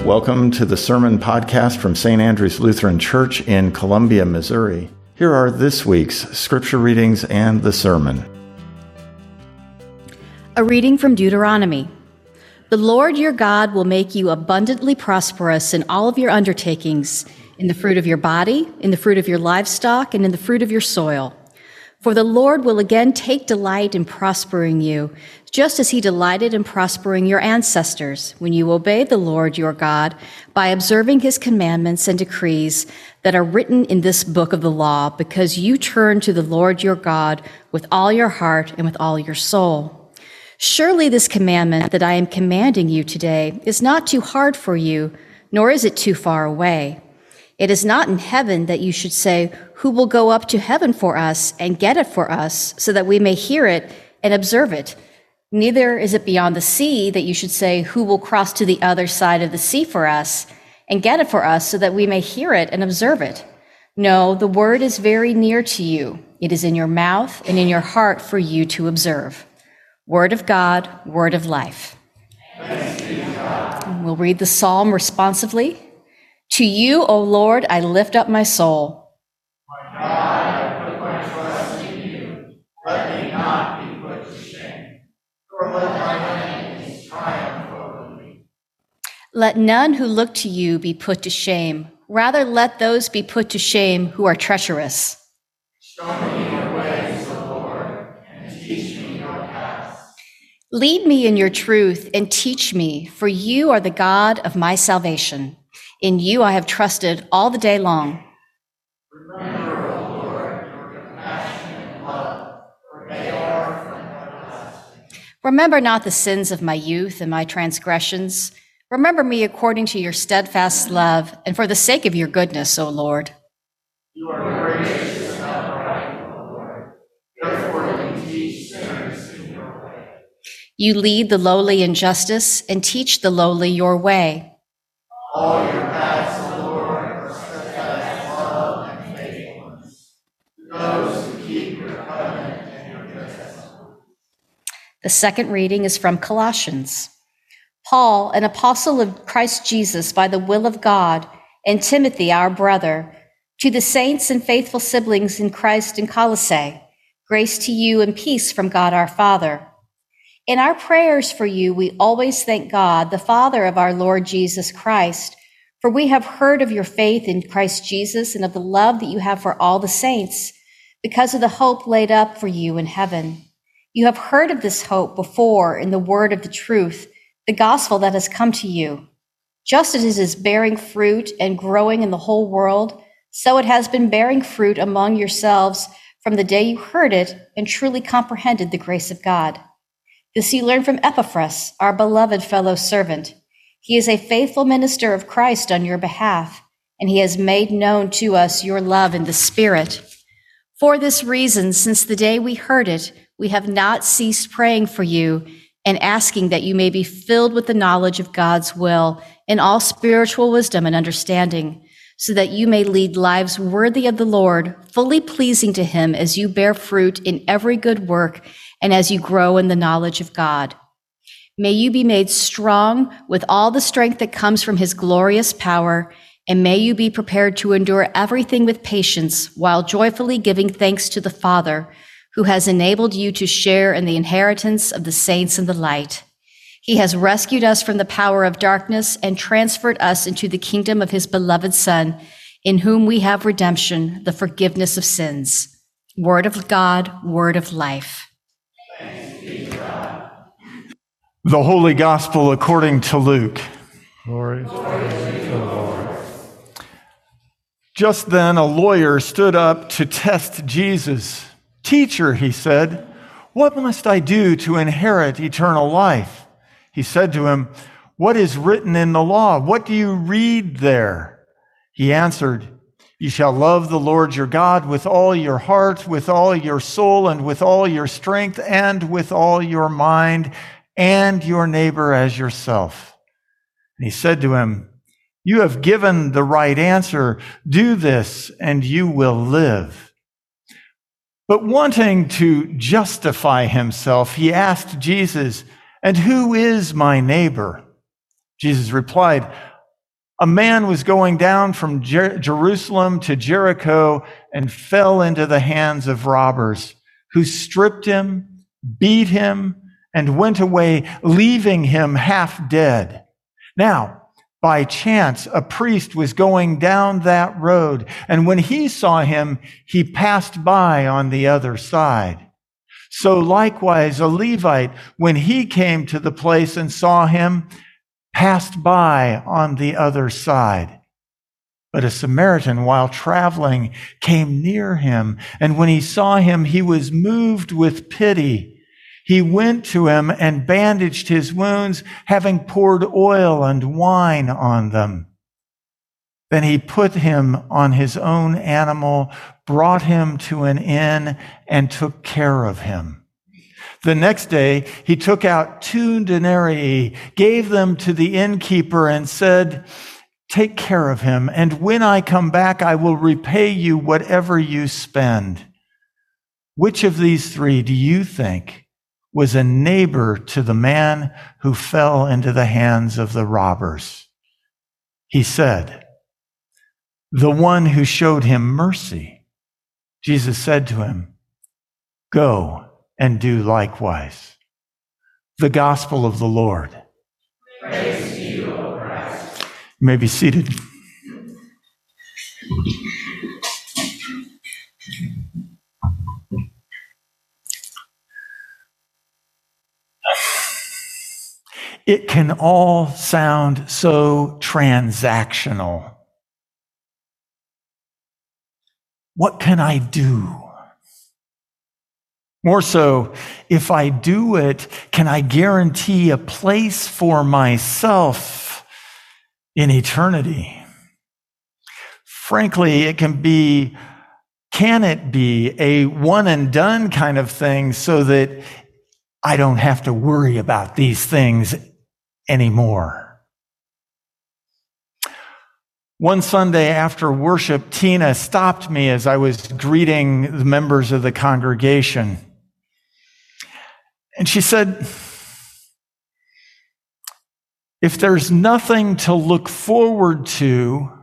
Welcome to the Sermon Podcast from St. Andrew's Lutheran Church in Columbia, Missouri. Here are this week's scripture readings and the sermon. A reading from Deuteronomy. The Lord your God will make you abundantly prosperous in all of your undertakings, in the fruit of your body, in the fruit of your livestock, and in the fruit of your soil. For the Lord will again take delight in prospering you, just as he delighted in prospering your ancestors, when you obeyed the Lord your God by observing his commandments and decrees that are written in this book of the law, because you turned to the Lord your God with all your heart and with all your soul. Surely this commandment that I am commanding you today is not too hard for you, nor is it too far away. It is not in heaven that you should say, who will go up to heaven for us and get it for us, so that we may hear it and observe it? Neither is it beyond the sea that you should say, who will cross to the other side of the sea for us and get it for us, so that we may hear it and observe it? No, the word is very near to you. It is in your mouth and in your heart for you to observe. Word of God, word of life. Thanks be to God. We'll read the psalm responsively. To you, O Lord, I lift up my soul. My God, I put my trust in you. Let me not be put to shame, nor let my enemies triumph over me. Let none who look to you be put to shame. Rather, let those be put to shame who are treacherous. Show me your ways, O Lord, and teach me your paths. Lead me in your truth and teach me, for you are the God of my salvation. In you I have trusted all the day long. Remember, O Lord, your compassion and love, for they are from everlasting. Remember not the sins of my youth and my transgressions. Remember me according to your steadfast love, and for the sake of your goodness, O Lord. You are gracious and upright, O Lord. Therefore you teach sinners in your way. You lead the lowly in justice and teach the lowly your way. All your paths, O Lord, are steadfast love and faithfulness to those who keep your covenant and your goodness. The second reading is from Colossians. Paul, an apostle of Christ Jesus by the will of God, and Timothy, our brother, to the saints and faithful siblings in Christ in Colossae, grace to you and peace from God our Father. In our prayers for you, we always thank God, the Father of our Lord Jesus Christ, for we have heard of your faith in Christ Jesus and of the love that you have for all the saints, because of the hope laid up for you in heaven. You have heard of this hope before in the word of the truth, the gospel that has come to you. Just as it is bearing fruit and growing in the whole world, so it has been bearing fruit among yourselves from the day you heard it and truly comprehended the grace of God. This you learned from Epaphras, our beloved fellow servant. He is a faithful minister of Christ on your behalf, and he has made known to us your love in the Spirit. For this reason, since the day we heard it, we have not ceased praying for you and asking that you may be filled with the knowledge of God's will in all spiritual wisdom and understanding, so that you may lead lives worthy of the Lord, fully pleasing to him as you bear fruit in every good work and as you grow in the knowledge of God. May you be made strong with all the strength that comes from his glorious power, and may you be prepared to endure everything with patience while joyfully giving thanks to the Father, who has enabled you to share in the inheritance of the saints in the light. He has rescued us from the power of darkness and transferred us into the kingdom of his beloved Son, in whom we have redemption, the forgiveness of sins. Word of God, word of life. The Holy Gospel according to Luke. Glory to the Lord. Just then a lawyer stood up to test Jesus. Teacher, he said, what must I do to inherit eternal life? He said to him, what is written in the law? What do you read there? He answered, you shall love the Lord your God with all your heart, with all your soul, and with all your strength, and with all your mind, and your neighbor as yourself. And he said to him, you have given the right answer. Do this, and you will live. But wanting to justify himself, he asked Jesus, and who is my neighbor? Jesus replied, A man was going down from Jerusalem to Jericho and fell into the hands of robbers, who stripped him, beat him, and went away, leaving him half dead. Now, by chance, a priest was going down that road, and when he saw him, he passed by on the other side. So likewise, a Levite, when he came to the place and saw him, passed by on the other side. But a Samaritan, while traveling, came near him, and when he saw him, he was moved with pity. He went to him and bandaged his wounds, having poured oil and wine on them. Then he put him on his own animal, brought him to an inn, and took care of him. The next day, he took out 2 denarii, gave them to the innkeeper, and said, "Take care of him, and when I come back, I will repay you whatever you spend." Which of these 3 do you think was a neighbor to the man who fell into the hands of the robbers? He said, "The one who showed him mercy." Jesus said to him, "Go and do likewise." The gospel of the Lord. Praise to you, O Christ. You may be seated. It can all sound so transactional. What can I do? More so, if I do it, can I guarantee a place for myself in eternity? Frankly, can it be a one and done kind of thing so that I don't have to worry about these things anymore? One Sunday after worship, Tina stopped me as I was greeting the members of the congregation. And she said, "If there's nothing to look forward to,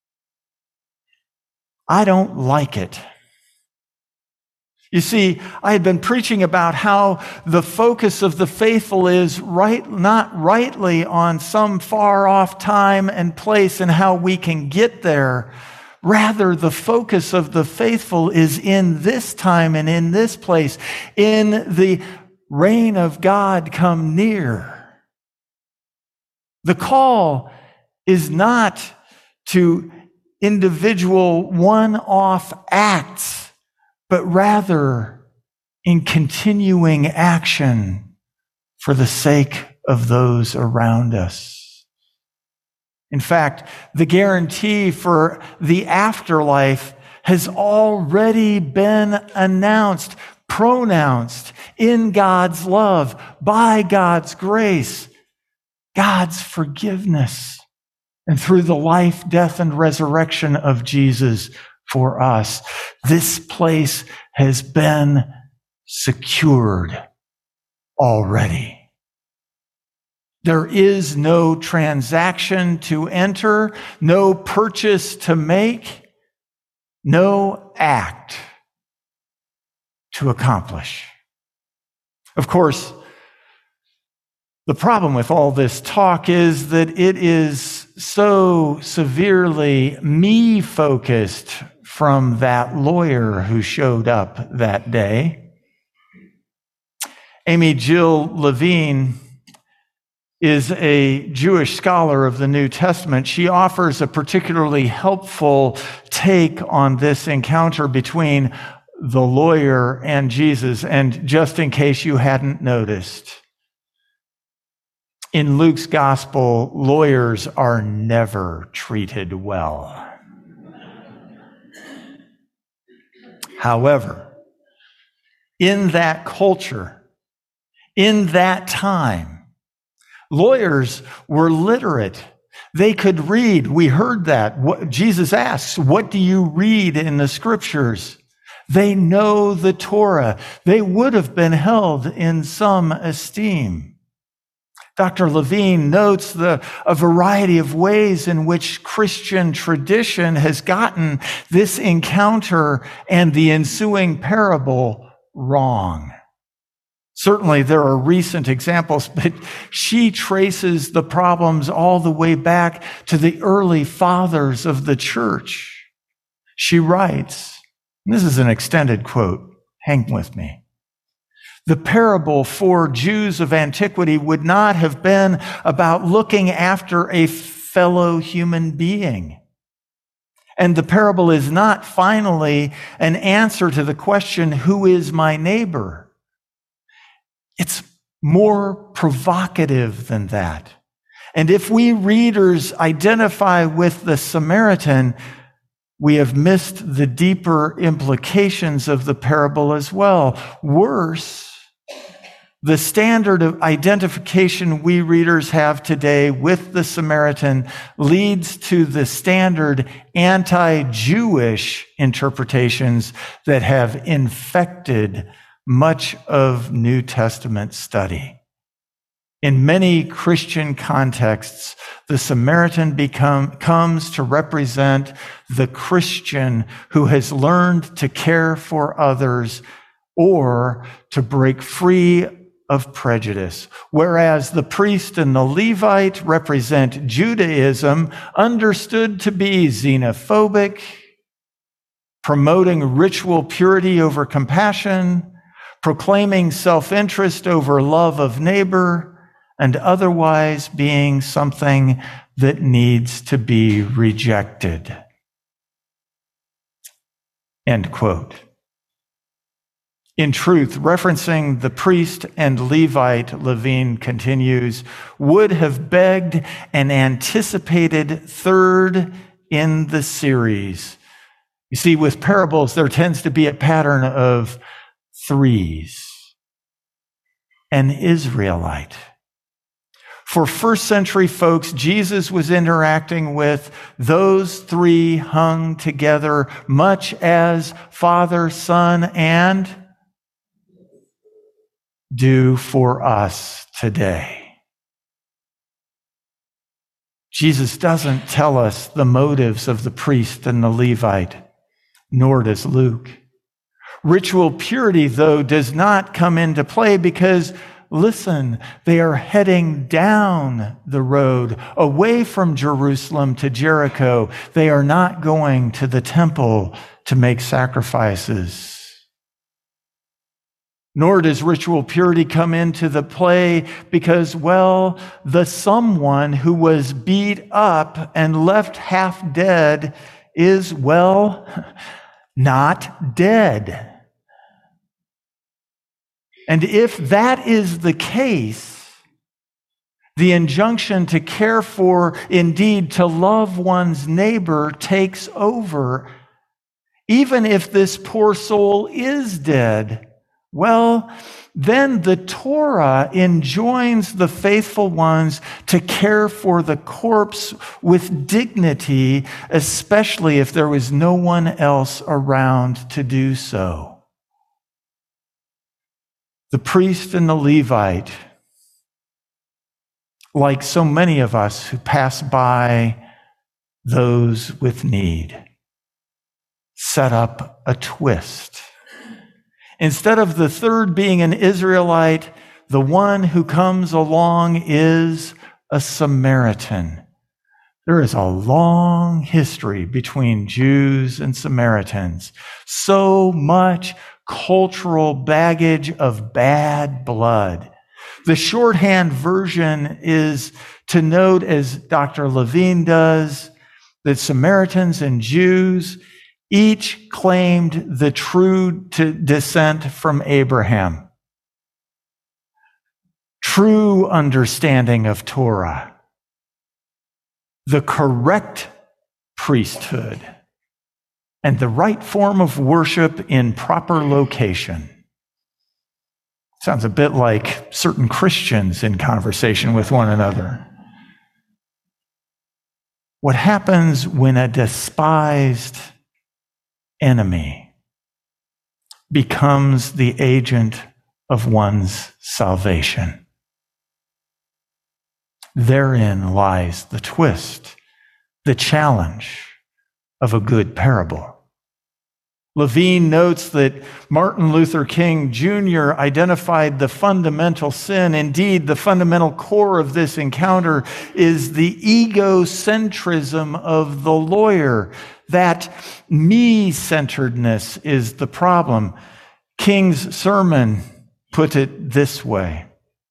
I don't like it." You see, I had been preaching about how the focus of the faithful is not rightly on some far off time and place and how we can get there. Rather, the focus of the faithful is in this time and in this place, in the reign of God come near. The call is not to individual one-off acts, but rather in continuing action for the sake of those around us. In fact, the guarantee for the afterlife has already been announced, pronounced in God's love, by God's grace, God's forgiveness, and through the life, death, and resurrection of Jesus for us. This place has been secured already. There is no transaction to enter, no purchase to make, no act to accomplish. Of course, the problem with all this talk is that it is so severely me-focused from that lawyer who showed up that day. Amy Jill Levine is a Jewish scholar of the New Testament. She offers a particularly helpful take on this encounter between the lawyer and Jesus. And just in case you hadn't noticed, in Luke's gospel, lawyers are never treated well. However, in that culture, in that time, lawyers were literate. They could read. We heard that. Jesus asks, "What do you read in the scriptures?" They know the Torah. They would have been held in some esteem. Dr. Levine notes a variety of ways in which Christian tradition has gotten this encounter and the ensuing parable wrong. Certainly, there are recent examples, but she traces the problems all the way back to the early fathers of the church. She writes, and this is an extended quote, hang with me. The parable for Jews of antiquity would not have been about looking after a fellow human being. And the parable is not finally an answer to the question, who is my neighbor? It's more provocative than that. And if we readers identify with the Samaritan, we have missed the deeper implications of the parable as well. Worse, the standard of identification we readers have today with the Samaritan leads to the standard anti-Jewish interpretations that have infected much of New Testament study. In many Christian contexts, the Samaritan comes to represent the Christian who has learned to care for others or to break free of prejudice, whereas the priest and the Levite represent Judaism, understood to be xenophobic, promoting ritual purity over compassion, proclaiming self-interest over love of neighbor, and otherwise being something that needs to be rejected. End quote. In truth, referencing the priest and Levite, Levine continues, would have begged an anticipated third in the series. You see, with parables, there tends to be a pattern of threes. An Israelite. For first century folks, Jesus was interacting with those three hung together, much as Father, Son, and do for us today. Jesus doesn't tell us the motives of the priest and the Levite, nor does Luke. Ritual purity, though, does not come into play because, listen, they are heading down the road away from Jerusalem to Jericho. They are not going to the temple to make sacrifices. Nor does ritual purity come into the play because, well, the someone who was beat up and left half dead is, well, not dead. And if that is the case, the injunction to care for, indeed to love one's neighbor, takes over. Even if this poor soul is dead, well, then the Torah enjoins the faithful ones to care for the corpse with dignity, especially if there was no one else around to do so. The priest and the Levite, like so many of us who pass by those with need, set up a twist. Instead of the third being an Israelite, the one who comes along is a Samaritan. There is a long history between Jews and Samaritans. So much cultural baggage of bad blood. The shorthand version is to note, as Dr. Levine does, that Samaritans and Jews each claimed the true descent from Abraham, true understanding of Torah, the correct priesthood, and the right form of worship in proper location. Sounds a bit like certain Christians in conversation with one another. What happens when a despised enemy becomes the agent of one's salvation? Therein lies the twist, the challenge of a good parable. Levine notes that Martin Luther King Jr. identified the fundamental sin. Indeed, the fundamental core of this encounter is the egocentrism of the lawyer. That me-centeredness is the problem. King's sermon put it this way: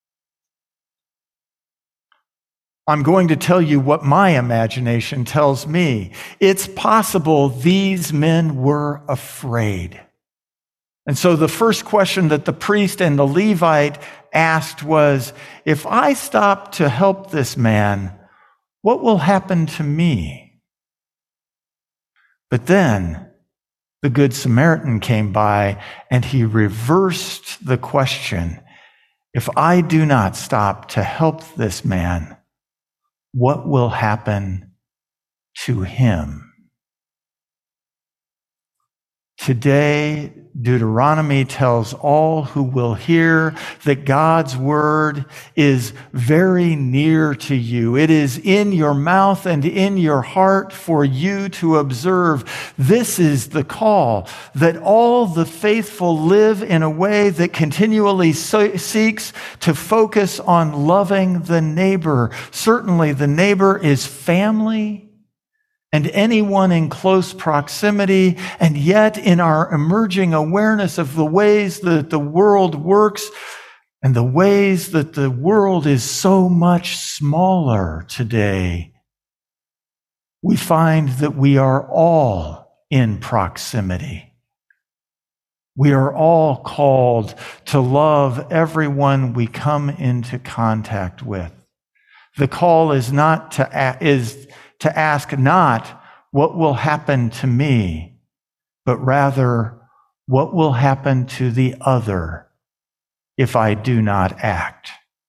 I'm going to tell you what my imagination tells me. It's possible these men were afraid. And so the first question that the priest and the Levite asked was, if I stop to help this man, what will happen to me? But then the Good Samaritan came by and he reversed the question. If I do not stop to help this man, what will happen to him? Today, Deuteronomy tells all who will hear that God's word is very near to you. It is in your mouth and in your heart for you to observe. This is the call, that all the faithful live in a way that continually seeks to focus on loving the neighbor. Certainly, the neighbor is family and anyone in close proximity, and yet in our emerging awareness of the ways that the world works and the ways that the world is so much smaller today, we find that we are all in proximity. We are all called to love everyone we come into contact with. The call is to ask not what will happen to me, but rather what will happen to the other if I do not act.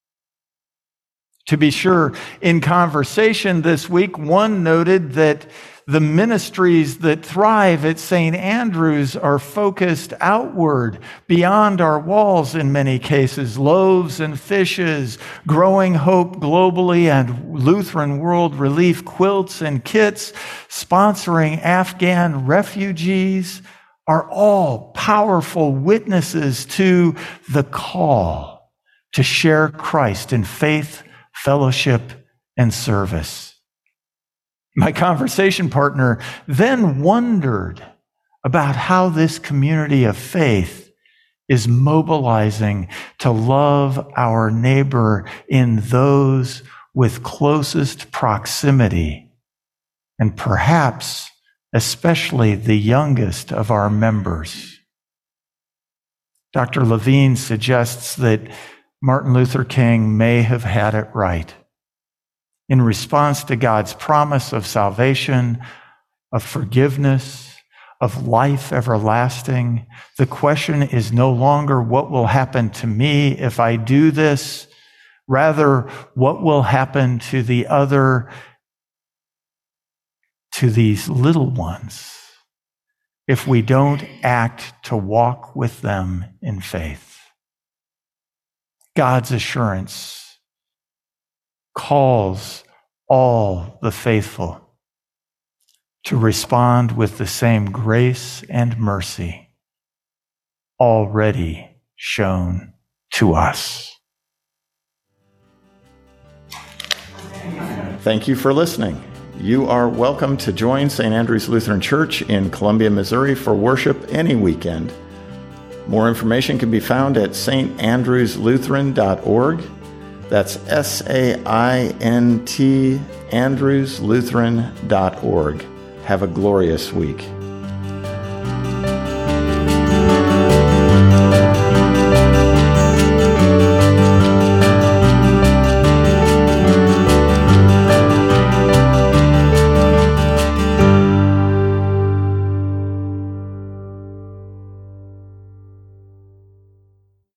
To be sure, in conversation this week, one noted that the ministries that thrive at St. Andrew's are focused outward, beyond our walls in many cases. Loaves and fishes, Growing Hope globally, and Lutheran World Relief quilts and kits, sponsoring Afghan refugees, are all powerful witnesses to the call to share Christ in faith, fellowship, and service. My conversation partner then wondered about how this community of faith is mobilizing to love our neighbor in those with closest proximity, and perhaps especially the youngest of our members. Dr. Levine suggests that Martin Luther King may have had it right. In response to God's promise of salvation, of forgiveness, of life everlasting, the question is no longer what will happen to me if I do this, rather what will happen to the other, to these little ones, if we don't act to walk with them in faith. God's assurance calls all the faithful to respond with the same grace and mercy already shown to us. Thank you for listening. You are welcome to join St. Andrew's Lutheran Church in Columbia, Missouri for worship any weekend. More information can be found at standrewslutheran.org. That's SAINT, andrewslutheran.org. Have a glorious week.